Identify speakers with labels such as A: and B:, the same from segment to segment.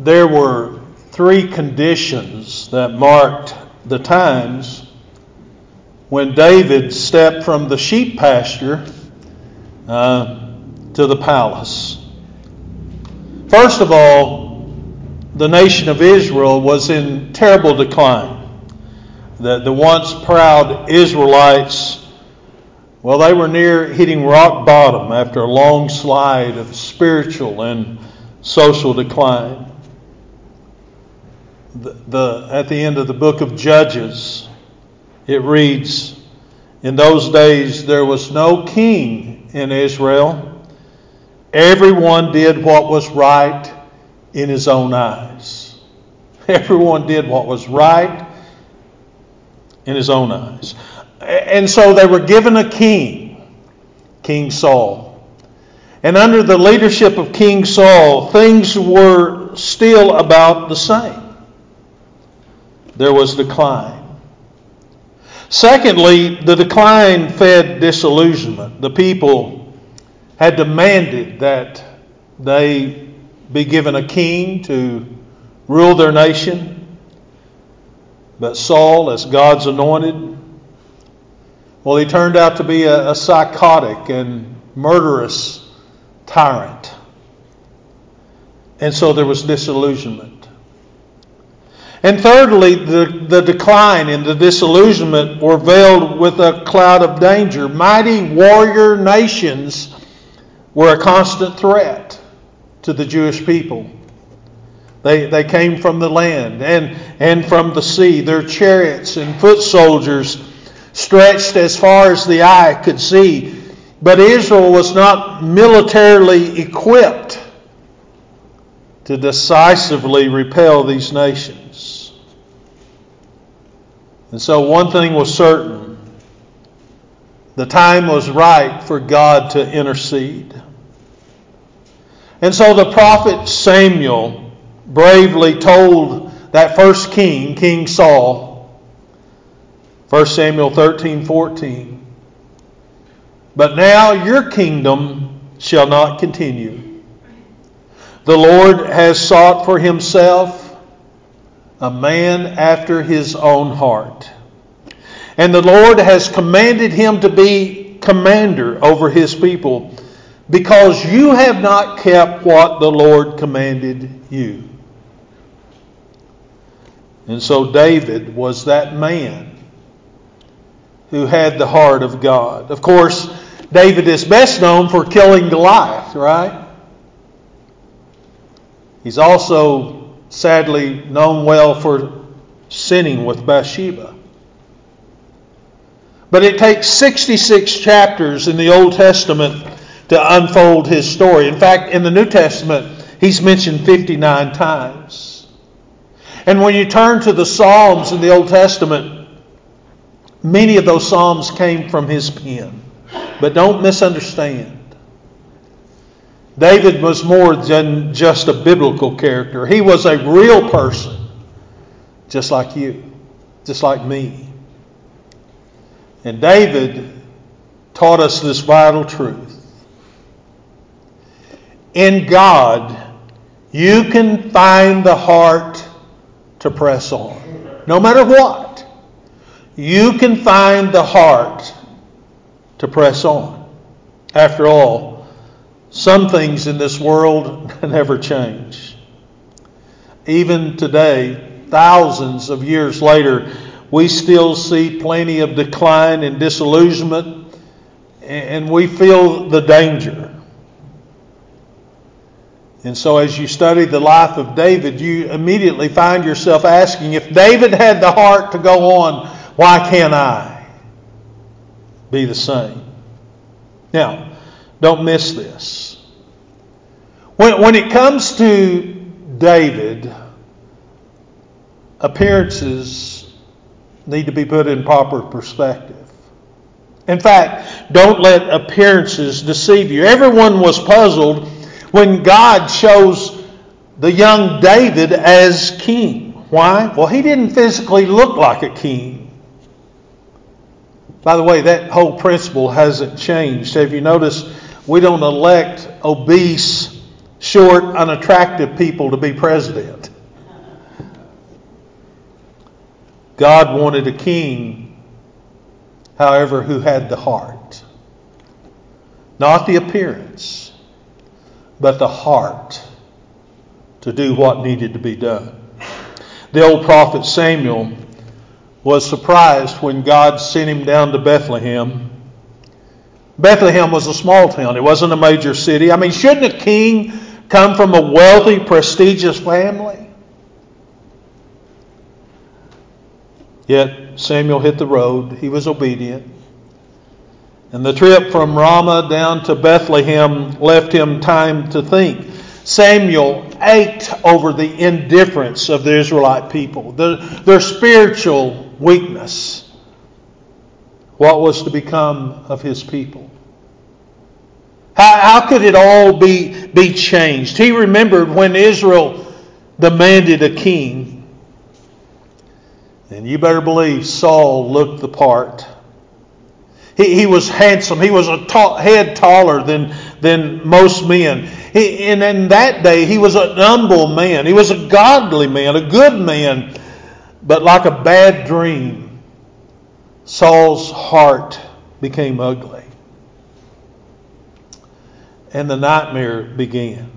A: there were three conditions that marked the times when David stepped from the sheep pasture to the palace. First of all, the nation of Israel was in terrible decline. The once proud Israelites, well, they were near hitting rock bottom after a long slide of spiritual and social decline. At the end of the book of Judges, it reads, "In those days there was no king in Israel. Everyone did what was right in his own eyes." Everyone did what was right in his own eyes. And so they were given a king, King Saul. And under the leadership of King Saul, things were still about the same. There was decline. Secondly, the decline fed disillusionment. The people had demanded that they be given a king to rule their nation. But Saul, as God's anointed, well, he turned out to be a psychotic and murderous tyrant. And so there was disillusionment. And thirdly, the decline and the disillusionment were veiled with a cloud of danger. Mighty warrior nations were a constant threat to the Jewish people. They came from the land and from the sea. Their chariots and foot soldiers stretched as far as the eye could see. But Israel was not militarily equipped to decisively repel these nations. And so one thing was certain. The time was right for God to intercede. And so the prophet Samuel bravely told that first king, King Saul, 1 Samuel 13:14, "But now your kingdom shall not continue. The Lord has sought for himself a man after his own heart. And the Lord has commanded him to be commander over his people, because you have not kept what the Lord commanded you." And so David was that man who had the heart of God. Of course, David is best known for killing Goliath, right? He's also sadly known well for sinning with Bathsheba. But it takes 66 chapters in the Old Testament to unfold his story. In fact, in the New Testament, he's mentioned 59 times. And when you turn to the Psalms in the Old Testament, many of those Psalms came from his pen. But don't misunderstand. David was more than just a biblical character. He was a real person, just like you, just like me. And David taught us this vital truth. In God, you can find the heart to press on. No matter what, you can find the heart to press on. After all, some things in this world never change. Even today, thousands of years later, we still see plenty of decline and disillusionment, and we feel the danger. And so as you study the life of David, you immediately find yourself asking, if David had the heart to go on, why can't I be the same? Now, don't miss this. When it comes to David, appearances need to be put in proper perspective. In fact, don't let appearances deceive you. Everyone was puzzled when God chose the young David as king. Why? Well, he didn't physically look like a king. By the way, that whole principle hasn't changed. Have you noticed we don't elect obese, short, unattractive people to be president? God wanted a king, however, who had the heart. Not the appearance, but the heart to do what needed to be done. The old prophet Samuel was surprised when God sent him down to Bethlehem. Bethlehem was a small town. It wasn't a major city. I mean, shouldn't a king come from a wealthy, prestigious family? Yet Samuel hit the road. He was obedient. And the trip from Ramah down to Bethlehem left him time to think. Samuel ached over the indifference of the Israelite people, their spiritual weakness. What was to become of his people? How could it all be changed? He remembered when Israel demanded a king. And you better believe Saul looked the part. He was handsome. He was a head taller than most men. And in that day, he was an humble man. He was a godly man, a good man. But like a bad dream, Saul's heart became ugly. And the nightmare began.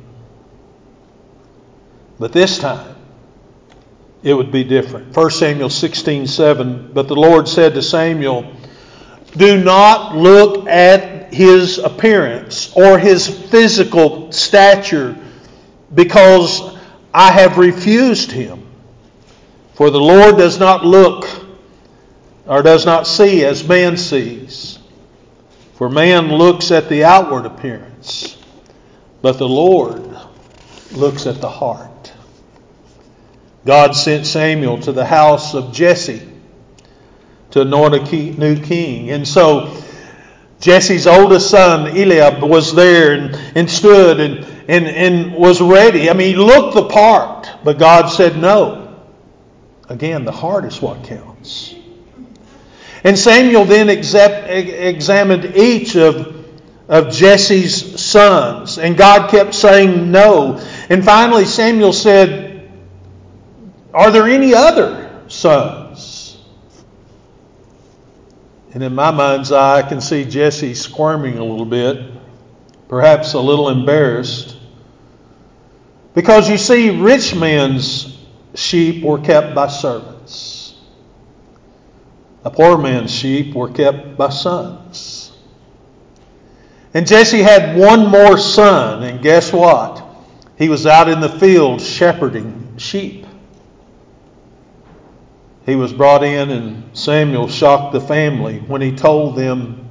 A: But this time, it would be different. 1 Samuel 16:7, but the Lord said to Samuel, do not look at his appearance or his physical stature, because I have refused him. For the Lord does not look or does not see as man sees. For man looks at the outward appearance, but the Lord looks at the heart. God sent Samuel to the house of Jesse to anoint a new king. And so Jesse's oldest son, Eliab, was there and stood and was ready. I mean, he looked the part, but God said no. Again, the heart is what counts. And Samuel then examined each of Jesse's sons, and God kept saying no. And finally Samuel said, are there any other sons? And in my mind's eye, I can see Jesse squirming a little bit, perhaps a little embarrassed. Because you see, rich men's sheep were kept by servants. A poor man's sheep were kept by sons. And Jesse had one more son, and guess what? He was out in the field shepherding sheep. He was brought in, and Samuel shocked the family when he told them,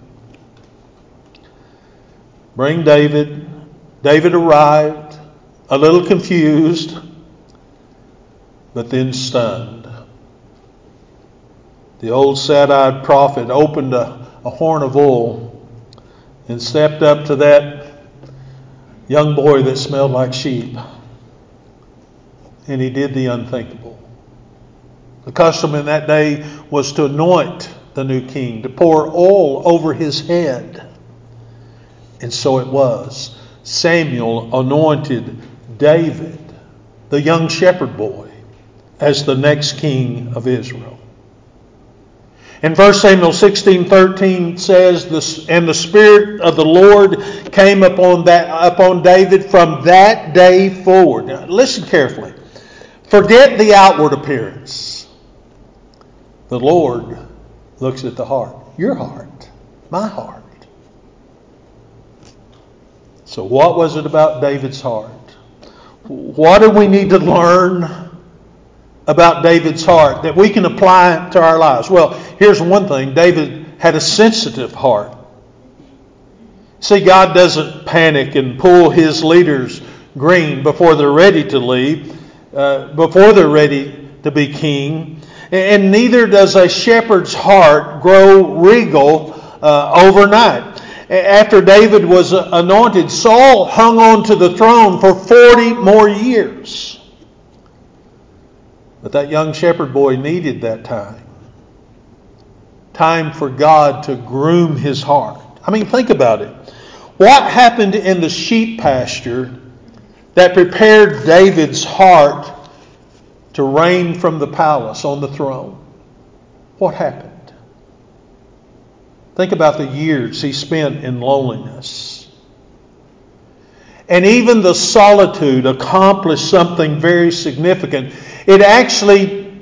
A: bring David. David arrived, a little confused, but then stunned. The old sad-eyed prophet opened a horn of oil and stepped up to that young boy that smelled like sheep. And he did the unthinkable. The custom in that day was to anoint the new king, to pour oil over his head. And so it was. Samuel anointed David, the young shepherd boy, as the next king of Israel. And 1 Samuel 16:13 says, and the Spirit of the Lord came upon David from that day forward. Now, listen carefully. Forget the outward appearance. The Lord looks at the heart. Your heart. My heart. So what was it about David's heart? What do we need to learn about David's heart that we can apply to our lives? Well, here's one thing. David had a sensitive heart. See, God doesn't panic and pull his leaders green before they're ready to leave, before they're ready to be king. And neither does a shepherd's heart grow regal overnight. After David was anointed, Saul hung on to the throne for 40 more years. But that young shepherd boy needed that time. Time for God to groom his heart. I mean, think about it. What happened in the sheep pasture that prepared David's heart to reign from the palace on the throne? what happened? Think about the years he spent in loneliness. And even the solitude accomplished something very significant. It actually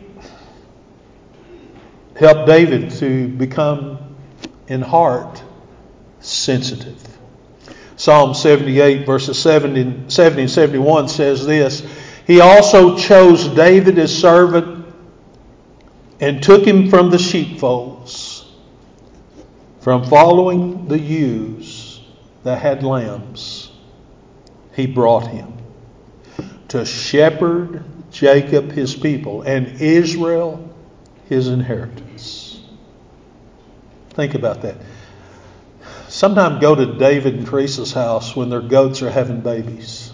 A: helped David to become, in heart, sensitive. Psalm 78 verses 70 and 71 says this, He also chose David his servant and took him from the sheepfolds, from following the ewes that had lambs. He brought him to shepherd Jacob his people and Israel his inheritance. Think about that. Sometimes go to David and Teresa's house when their goats are having babies.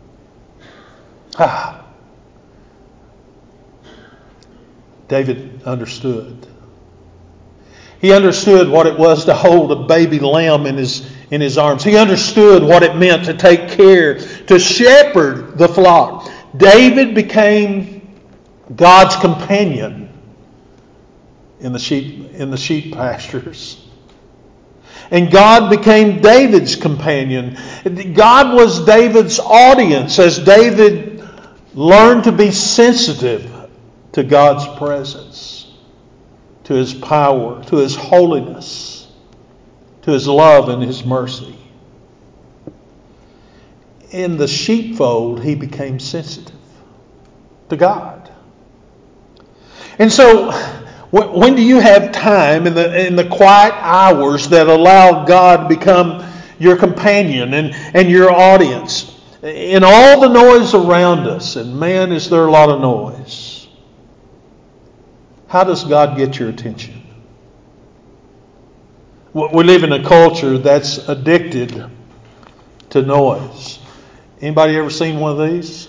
A: David understood. He understood what it was to hold a baby lamb in his arms. He understood what it meant to take care, to shepherd the flock. David became God's companion in the sheep pastures. And God became David's companion. God was David's audience as David learned to be sensitive to God's presence, to His power, to His holiness, to His love and His mercy. In the sheepfold, he became sensitive to God. And so, when do you have time in the quiet hours that allow God to become your companion and your audience? In all the noise around us, and man, is there a lot of noise. How does God get your attention? We live in a culture that's addicted to noise. Anybody ever seen one of these?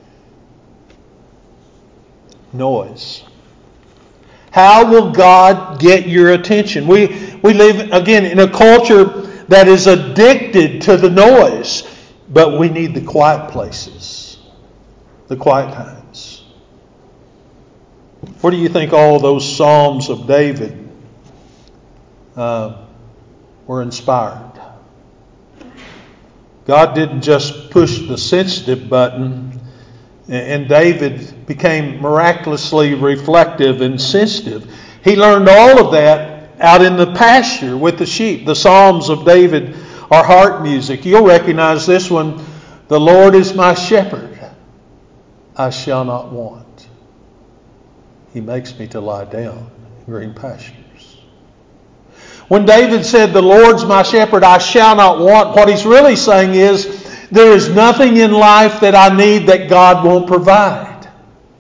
A: Noise. How will God get your attention? We live, again, in a culture that is addicted to the noise. But we need the quiet places. The quiet times. Where do you think all those Psalms of David were inspired? God didn't just push the sensitive button and David became miraculously reflective and sensitive. He learned all of that out in the pasture with the sheep. The Psalms of David are heart music. You'll recognize this one. The Lord is my shepherd. I shall not want. He makes me to lie down in green pastures. When David said, the Lord's my shepherd, I shall not want, what he's really saying is, there is nothing in life that I need that God won't provide.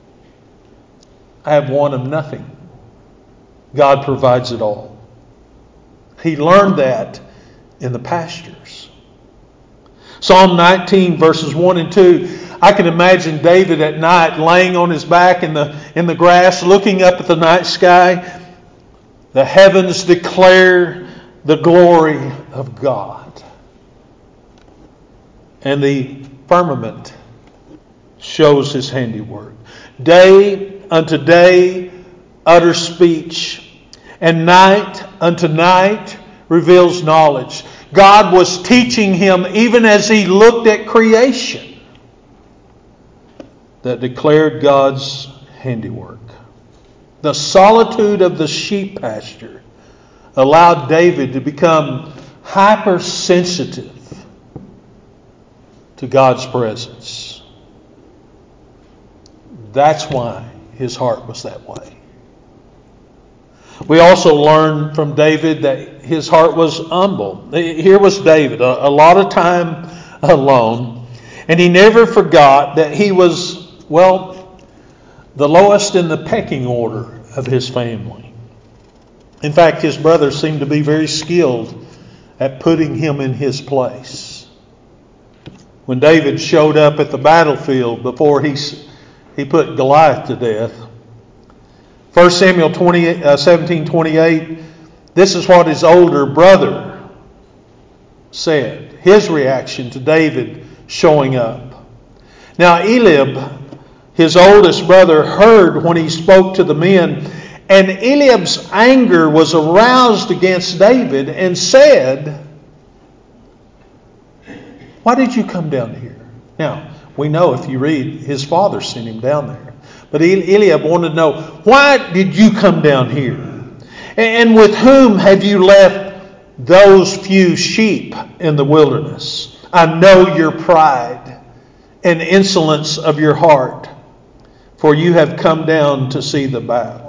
A: I have want of nothing. God provides it all. He learned that in the pastures. Psalm 19 verses 1 and 2. I can imagine David at night laying on his back in the grass, looking up at the night sky. The heavens declare the glory of God. And the firmament shows His handiwork. Day unto day utters speech, and night unto night reveals knowledge. God was teaching him even as he looked at creation that declared God's handiwork. The solitude of the sheep pasture allowed David to become hypersensitive to God's presence. That's why his heart was that way. We also learn from David that his heart was humble. Here was David, a lot of time alone, and he never forgot that he was, the lowest in the pecking order of his family. In fact, his brothers seemed to be very skilled at putting him in his place. When David showed up at the battlefield before he put Goliath to death, 1 Samuel 17:28, this is what his older brother said. His reaction to David showing up. Now Eliab, his oldest brother, heard when he spoke to the men, And Eliab's anger was aroused against David and said, "Why did you come down here?" Now, we know if you read, his father sent him down there. But Eliab wanted to know, why did you come down here? And with whom have you left those few sheep in the wilderness? I know your pride and insolence of your heart, for you have come down to see the battle.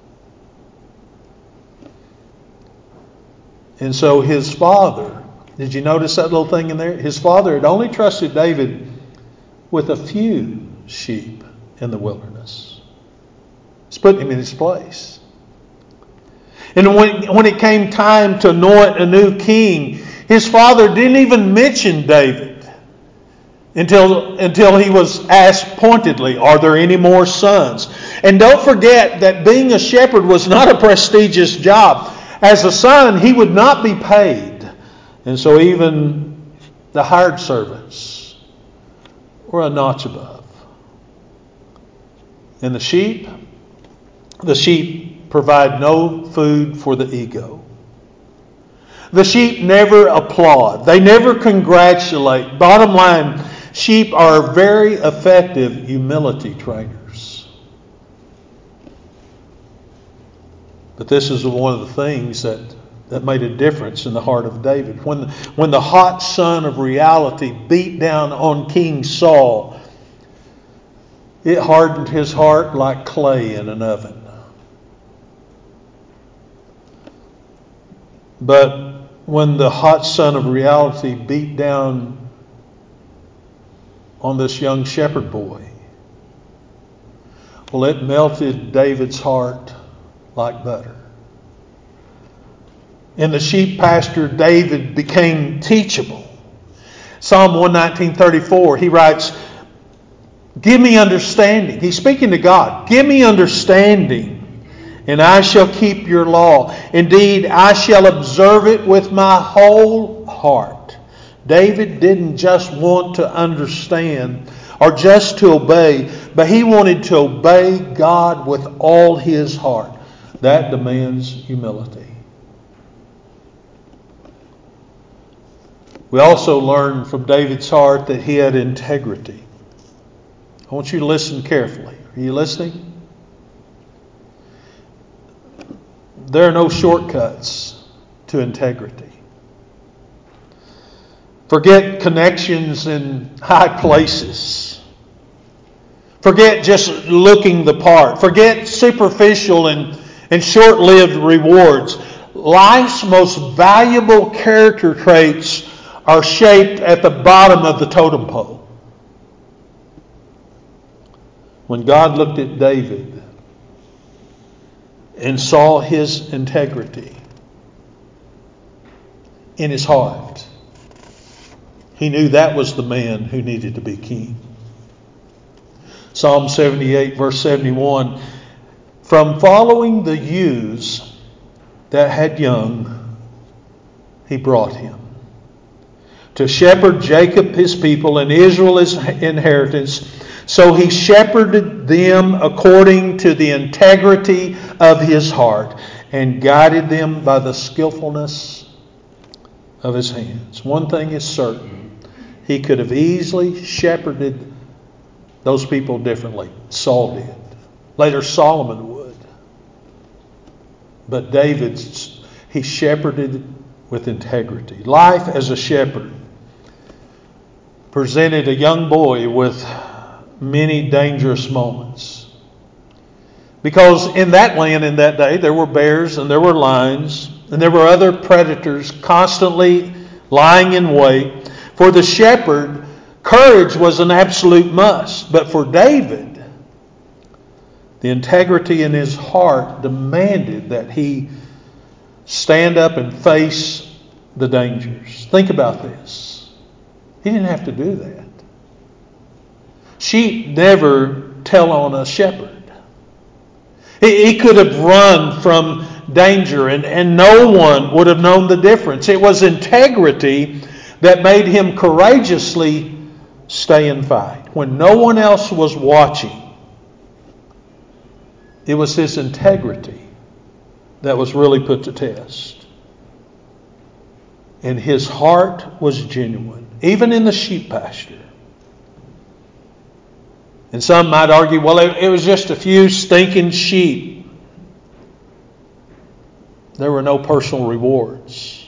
A: And so his father, did you notice that little thing in there? His father had only trusted David with a few sheep in the wilderness. He's putting him in his place. And when it came time to anoint a new king, his father didn't even mention David until he was asked pointedly, "Are there any more sons?" And don't forget that being a shepherd was not a prestigious job. As a son, he would not be paid. And so even the hired servants were a notch above. And the sheep provide no food for the ego. The sheep never applaud. They never congratulate. Bottom line, sheep are very effective humility trainers. But this is one of the things that made a difference in the heart of David. When the hot sun of reality beat down on King Saul, it hardened his heart like clay in an oven. But when the hot sun of reality beat down on this young shepherd boy, well, it melted David's heart like butter. In the sheep pasture, David became teachable. Psalm 119:34, he writes, "Give me understanding." He's speaking to God. "Give me understanding, and I shall keep your law. Indeed, I shall observe it with my whole heart." David didn't just want to understand or just to obey, but he wanted to obey God with all his heart. That demands humility. We also learn from David's heart that he had integrity. I want you to listen carefully. Are you listening? There are no shortcuts to integrity. Forget connections in high places. Forget just looking the part. Forget superficial and short-lived rewards. Life's most valuable character traits are shaped at the bottom of the totem pole. When God looked at David and saw his integrity in his heart, he knew that was the man who needed to be king. Psalm 78 verse 71, "From following the ewes that had young, he brought him. To shepherd Jacob his people and Israel his inheritance. So he shepherded them according to the integrity of his heart and guided them by the skillfulness of his hands." One thing is certain. He could have easily shepherded those people differently. Saul did. Later Solomon would. But David, he shepherded with integrity. Life as a shepherd presented a young boy with many dangerous moments. Because in that land in that day, there were bears and there were lions and there were other predators constantly lying in wait. For the shepherd, courage was an absolute must. But for David, the integrity in his heart demanded that he stand up and face the dangers. Think about this. He didn't have to do that. Sheep never tell on a shepherd. He could have run from danger and no one would have known the difference. It was integrity that made him courageously stay and fight. When no one else was watching, it was his integrity that was really put to test. And his heart was genuine, even in the sheep pasture. And some might argue, well, it was just a few stinking sheep. There were no personal rewards.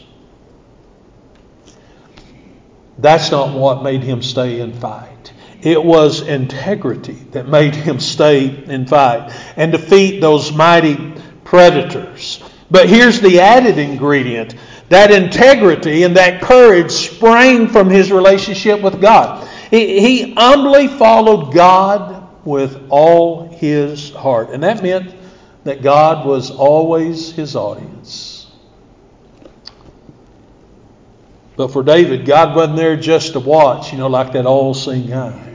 A: That's not what made him stay and fight. It was integrity that made him stay and fight and defeat those mighty predators. But here's the added ingredient. That integrity and that courage sprang from his relationship with God. He humbly followed God with all his heart. And that meant that God was always his audience. But for David, God wasn't there just to watch, like that all-seeing eye.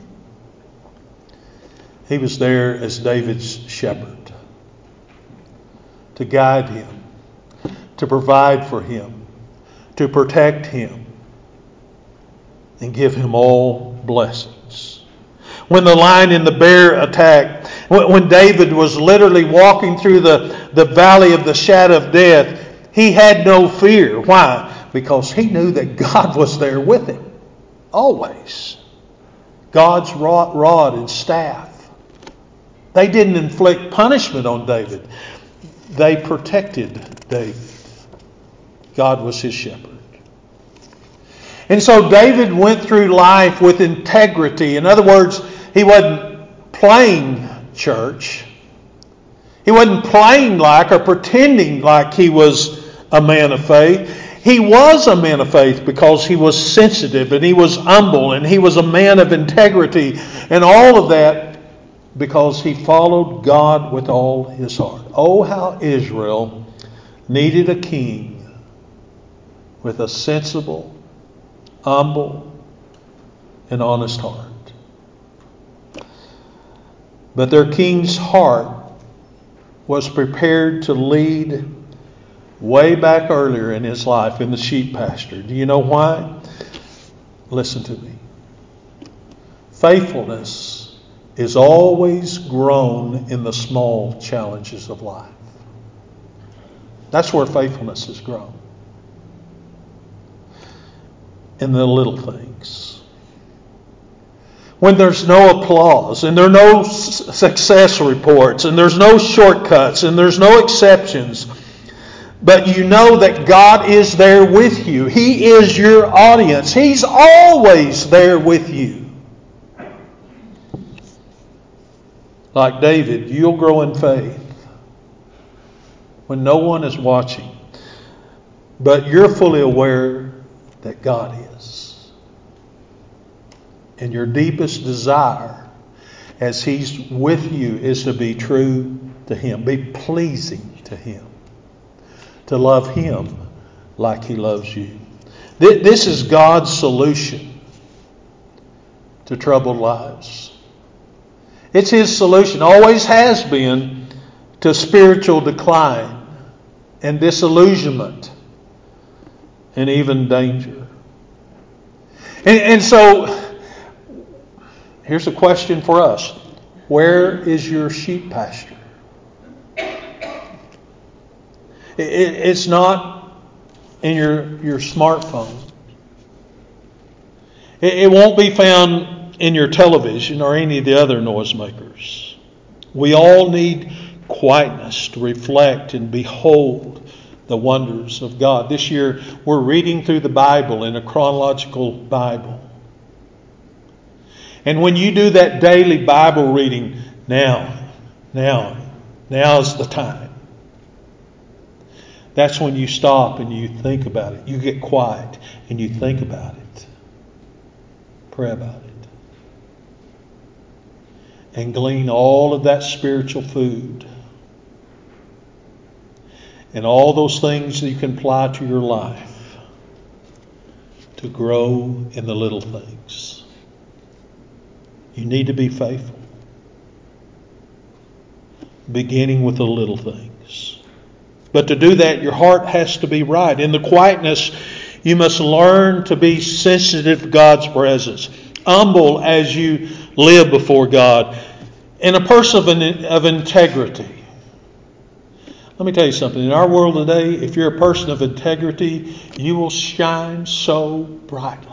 A: He was there as David's shepherd, to guide him, to provide for him, to protect him, and give him all blessings. When the lion and the bear attacked, when David was literally walking through the valley of the shadow of death, he had no fear. Why? Because he knew that God was there with him. Always. God's rod and staff. They didn't inflict punishment on David. They protected David. God was his shepherd. And so David went through life with integrity. In other words, he wasn't playing church. He wasn't playing like or pretending like he was a man of faith. He was a man of faith because he was sensitive and he was humble and he was a man of integrity and all of that because he followed God with all his heart. Oh, how Israel needed a king with a sensible, humble, and honest heart. But their king's heart was prepared to lead way back earlier in his life in the sheep pasture. Do you know why? Listen to me. Faithfulness is always grown in the small challenges of life. That's where faithfulness is grown. In the little things. When there's no applause and there are no success reports and there's no shortcuts and there's no exceptions, but you know that God is there with you. He is your audience. He's always there with you. Like David, you'll grow in faith when no one is watching, but you're fully aware that God is. And your deepest desire as He's with you is to be true to Him, be pleasing to Him, to love Him like He loves you. This is God's solution to troubled lives. It's His solution, always has been, to spiritual decline and disillusionment and even danger. And so, here's a question for us. Where is your sheep pasture? It's not in your smartphone. It won't be found in your television or any of the other noisemakers. We all need quietness to reflect and behold the wonders of God. This year we're reading through the Bible in a chronological Bible. And when you do that daily Bible reading, now's the time. That's when you stop and you think about it. You get quiet and you think about it. Pray about it. And glean all of that spiritual food. And all those things that you can apply to your life to grow in the little things. You need to be faithful. Beginning with the little things. But to do that, your heart has to be right. In the quietness, you must learn to be sensitive to God's presence. Humble as you live before God. And a person of integrity. Let me tell you something. In our world today, if you're a person of integrity, you will shine so brightly.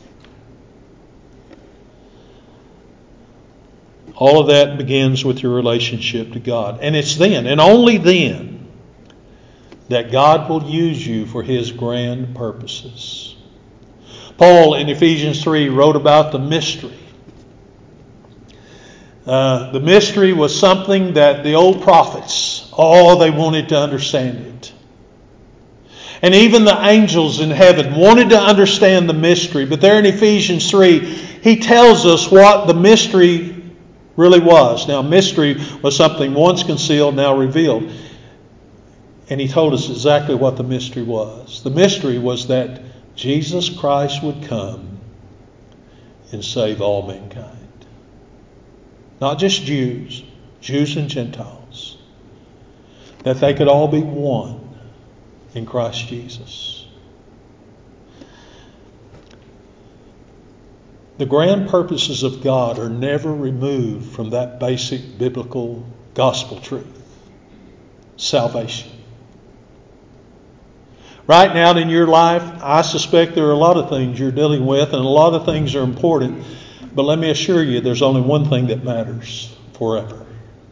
A: All of that begins with your relationship to God. And it's then, and only then, that God will use you for His grand purposes. Paul in Ephesians 3 wrote about the mystery. The mystery was something that the old prophets, they wanted to understand it. And even the angels in heaven wanted to understand the mystery. But there in Ephesians 3, he tells us what the mystery really was. Now, mystery was something once concealed, now revealed. And he told us exactly what the mystery was. The mystery was that Jesus Christ would come and save all mankind. Not just Jews and Gentiles. That they could all be one in Christ Jesus. The grand purposes of God are never removed from that basic biblical gospel truth. Salvation. Right now in your life, I suspect there are a lot of things you're dealing with and a lot of things are important. But let me assure you, there's only one thing that matters forever.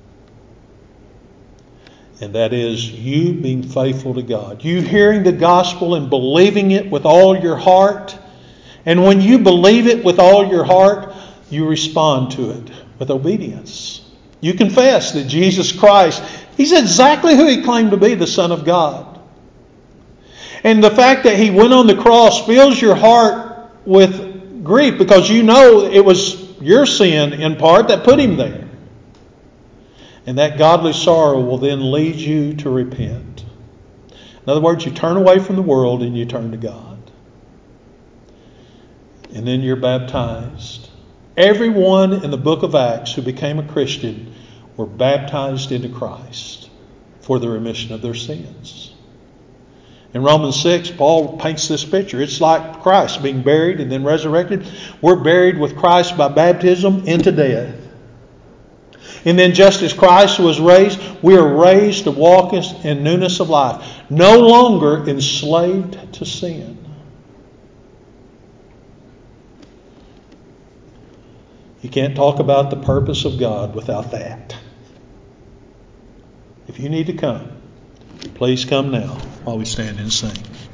A: And that is you being faithful to God. You hearing the gospel and believing it with all your heart. And when you believe it with all your heart, you respond to it with obedience. You confess that Jesus Christ, He's exactly who He claimed to be, the Son of God. And the fact that He went on the cross fills your heart with grief because you know it was your sin in part that put Him there. And that godly sorrow will then lead you to repent. In other words, you turn away from the world and you turn to God. And then you're baptized. Everyone in the book of Acts who became a Christian were baptized into Christ for the remission of their sins. In Romans 6, Paul paints this picture. It's like Christ being buried and then resurrected. We're buried with Christ by baptism into death. And then just as Christ was raised, we are raised to walk in newness of life. No longer enslaved to sin. You can't talk about the purpose of God without that. If you need to come, please come now while we stand and sing.